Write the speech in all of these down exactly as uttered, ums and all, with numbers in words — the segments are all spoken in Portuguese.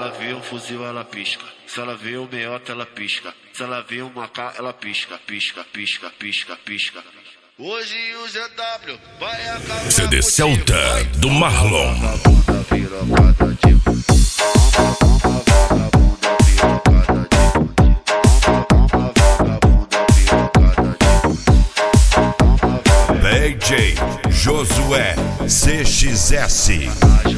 ela vê um fuzil, ela pisca. Se ela vê um meiota, ela pisca. Se ela vê um macá, ela pisca, pisca, pisca, pisca, pisca. Hoje o Z W vai acabar. C D Celta do Marlon. Vagabunda pirocada de vagabunda pirocada de D J Josué C X S.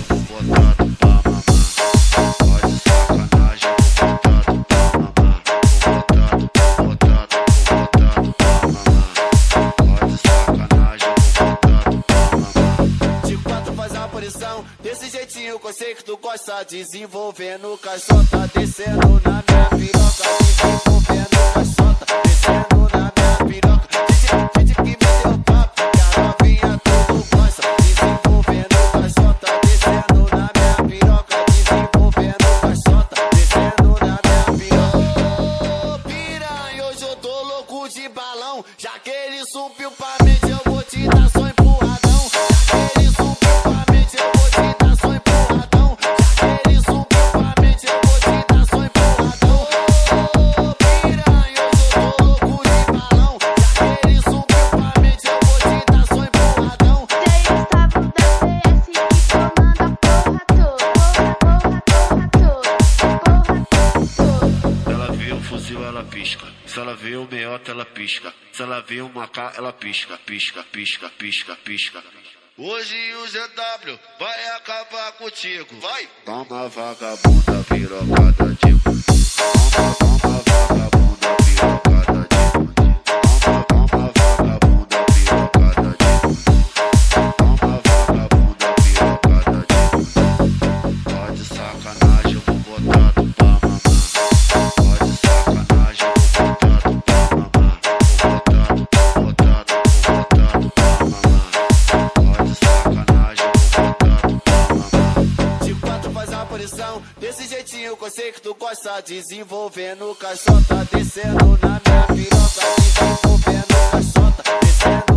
Desse jeitinho que eu sei que tu gosta, desenvolvendo caixota, descendo na minha piroca, desenvolvendo caixota, descendo na minha piroca. Gente que me deu papo, que a novinha tudo gosta, desenvolvendo caixota, descendo na minha piroca, desenvolvendo caixota, descendo na minha piroca. Ô piranha, hoje eu tô louco de balão, já que ele subiu pra mente eu vou te dar só empurradão. Já que ele subiu pra mente eu vou te dar só empurradão. Já que ele subiu pra mente eu vou te dar só empurradão. Ô piranha, hoje eu tô louco de balão, já que ele subiu pra mente eu vou te dar só empurradão. Ela vê um fuzil, ela pisca. Se ela vê um meiota, ela pisca. Se ela vê um macá, ela pisca, pisca, pisca, pisca, pisca. Hoje o Z W vai acabar contigo. Vai! Toma vagabunda pirocada de toma, toma vagabunda pirocada de toma, toma vagabunda pirocada de toma, vagabunda pirocada de pode sacanagem, eu vou botar tu pra mamar. Pode sacanagem, eu vou botar tu pra mamar. Vou botar tu, vou botar tu, vou botar tu pra mamar. Pode sacanagem, eu vou botar tu pra mamar. De quatro faz a posição, desse jeitinho que eu sei que tu gosta, desenvolvendo caixota, descendo na minha piroca, desenvolvendo caixota, descendo